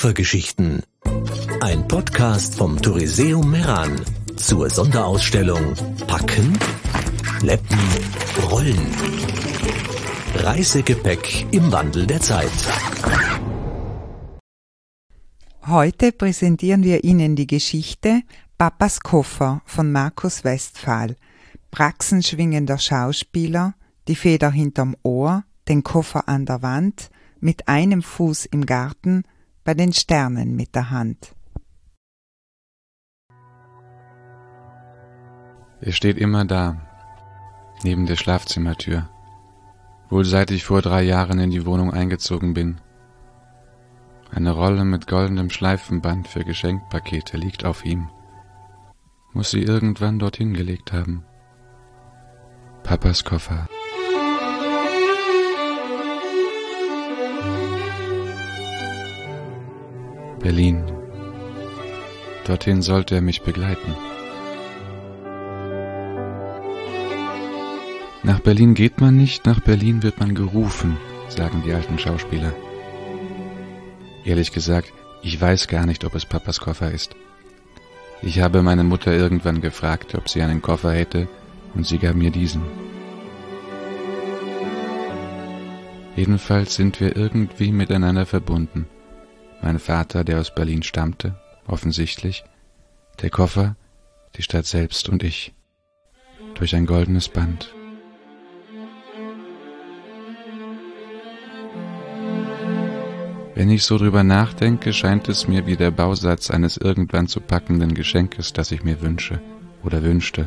Koffergeschichten. Ein Podcast vom Touriseum Meran zur Sonderausstellung Packen, Schleppen, Rollen. Reisegepäck im Wandel der Zeit. Heute präsentieren wir Ihnen die Geschichte Papas Koffer von Markus Westphal. Praxenschwingender Schauspieler, die Feder hinterm Ohr, den Koffer an der Wand, mit einem Fuß im Garten, bei den Sternen mit der Hand. Er steht immer da, neben der Schlafzimmertür, wohl seit ich vor 3 Jahren in die Wohnung eingezogen bin. Eine Rolle mit goldenem Schleifenband für Geschenkpakete liegt auf ihm. Muss sie irgendwann dorthin gelegt haben. Papas Koffer. Berlin. Dorthin sollte er mich begleiten. Nach Berlin geht man nicht, nach Berlin wird man gerufen, sagen die alten Schauspieler. Ehrlich gesagt, ich weiß gar nicht, ob es Papas Koffer ist. Ich habe meine Mutter irgendwann gefragt, ob sie einen Koffer hätte, und sie gab mir diesen. Jedenfalls sind wir irgendwie miteinander verbunden. Mein Vater, der aus Berlin stammte, offensichtlich, der Koffer, die Stadt selbst und ich, durch ein goldenes Band. Wenn ich so drüber nachdenke, scheint es mir wie der Bausatz eines irgendwann zu packenden Geschenkes, das ich mir wünsche oder wünschte.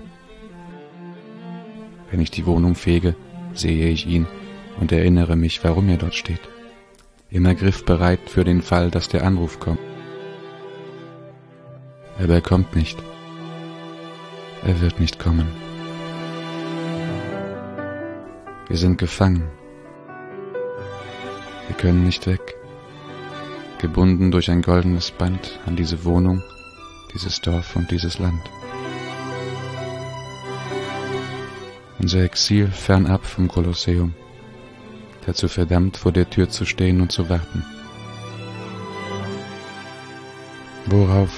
Wenn ich die Wohnung fege, sehe ich ihn und erinnere mich, warum er dort steht. Immer griffbereit für den Fall, dass der Anruf kommt. Aber er kommt nicht. Er wird nicht kommen. Wir sind gefangen. Wir können nicht weg. Gebunden durch ein goldenes Band an diese Wohnung, dieses Dorf und dieses Land. Unser Exil fernab vom Kolosseum, dazu verdammt, vor der Tür zu stehen und zu warten. Worauf?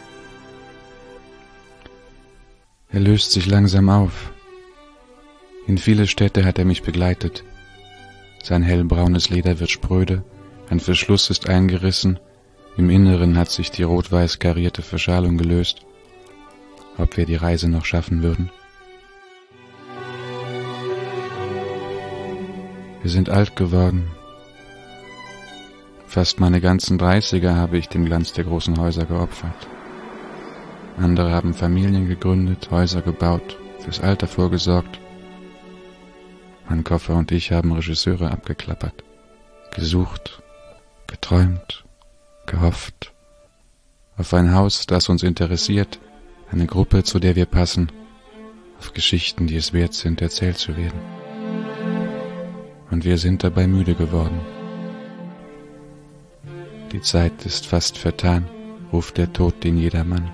Er löst sich langsam auf. In viele Städte hat er mich begleitet. Sein hellbraunes Leder wird spröde, ein Verschluss ist eingerissen, im Inneren hat sich die rot-weiß karierte Verschalung gelöst. Ob wir die Reise noch schaffen würden? Wir sind alt geworden. Fast meine ganzen 30er habe ich dem Glanz der großen Häuser geopfert. Andere haben Familien gegründet, Häuser gebaut, fürs Alter vorgesorgt. Mein Koffer und ich haben Regisseure abgeklappert, gesucht, geträumt, gehofft. Auf ein Haus, das uns interessiert, eine Gruppe, zu der wir passen, auf Geschichten, die es wert sind, erzählt zu werden. Und wir sind dabei müde geworden. Die Zeit ist fast vertan, ruft der Tod den Jedermann.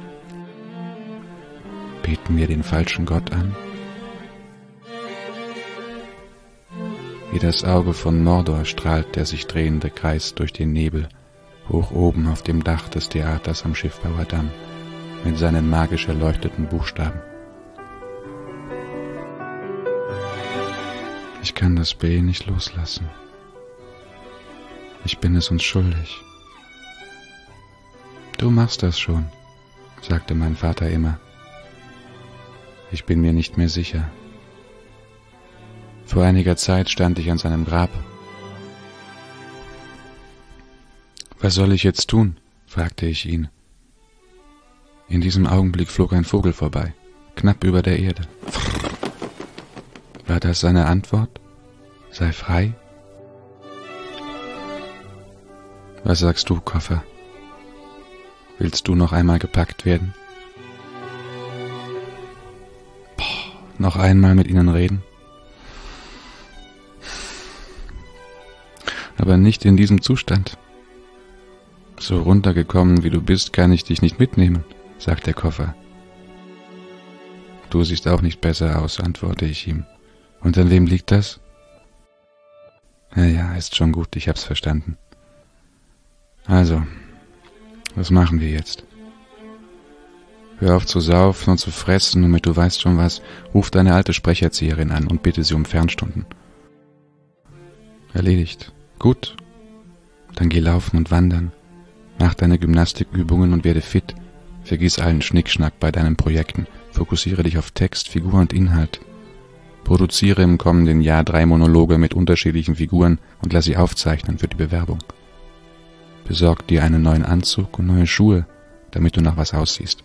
Beten wir den falschen Gott an? Wie das Auge von Mordor strahlt der sich drehende Kreis durch den Nebel, hoch oben auf dem Dach des Theaters am Schiffbauerdamm, mit seinen magisch erleuchteten Buchstaben. Ich kann das B nicht loslassen. Ich bin es uns schuldig. Du machst das schon, sagte mein Vater immer. Ich bin mir nicht mehr sicher. Vor einiger Zeit stand ich an seinem Grab. Was soll ich jetzt tun? Fragte ich ihn. In diesem Augenblick flog ein Vogel vorbei, knapp über der Erde. War das seine Antwort? Sei frei? Was sagst du, Koffer? Willst du noch einmal gepackt werden? Noch einmal mit ihnen reden? Aber nicht in diesem Zustand. So runtergekommen wie du bist, kann ich dich nicht mitnehmen, sagt der Koffer. Du siehst auch nicht besser aus, antworte ich ihm. Und an wem liegt das? Ja, ist schon gut, ich hab's verstanden. Also, Was machen wir jetzt? Hör auf zu saufen und zu fressen und mit du weißt schon was, ruf deine alte Sprecherzieherin an und bitte sie um Fernstunden. Erledigt. Gut. Dann geh laufen und wandern. Mach deine Gymnastikübungen und werde fit. Vergiss allen Schnickschnack bei deinen Projekten. Fokussiere dich auf Text, Figur und Inhalt. Produziere im kommenden Jahr 3 Monologe mit unterschiedlichen Figuren und lass sie aufzeichnen für die Bewerbung. Besorg dir einen neuen Anzug und neue Schuhe, damit du nach was aussiehst.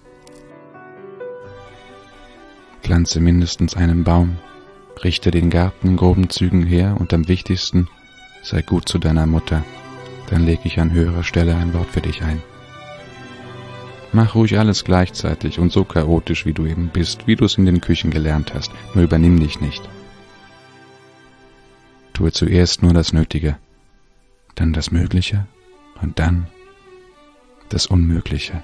Pflanze mindestens einen Baum, richte den Garten in groben Zügen her und am wichtigsten, sei gut zu deiner Mutter, dann leg ich an höherer Stelle ein Wort für dich ein. Mach ruhig alles gleichzeitig und so chaotisch, wie du eben bist, wie du es in den Küchen gelernt hast, nur übernimm dich nicht. Tue zuerst nur das Nötige, dann das Mögliche und dann das Unmögliche.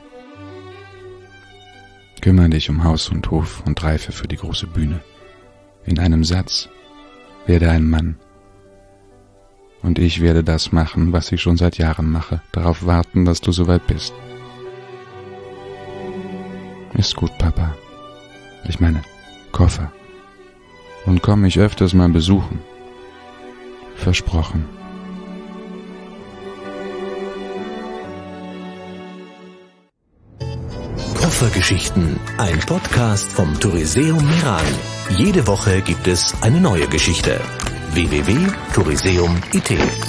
Kümmere dich um Haus und Hof und reife für die große Bühne. In einem Satz, werde ein Mann. Und ich werde das machen, was ich schon seit Jahren mache, darauf warten, dass du soweit bist. Ist gut, Papa. Ich meine, Koffer. Und komm mich öfters mal besuchen. Versprochen. Koffergeschichten, ein Podcast vom Touriseum Meran. Jede Woche gibt es eine neue Geschichte. www.touriseum.it